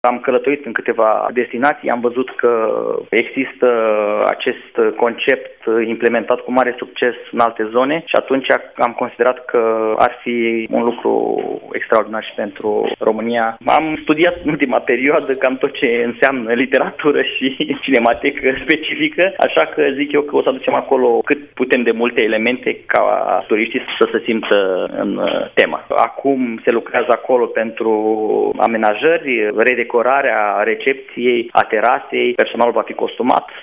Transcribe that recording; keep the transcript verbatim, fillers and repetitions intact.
Am călătorit în câteva destinații, am văzut că există acest concept implementat cu mare succes în alte zone și atunci am considerat că ar fi un lucru extraordinar și pentru România. Am studiat în ultima perioadă cam tot ce înseamnă literatură și cinematecă specifică, așa că zic eu că o să aducem acolo cât putem de multe elemente ca turiștii să se simtă în temă. Acum se lucrează acolo pentru amenajări, redecorarea recepției, a terasei, personalul va fi costumat.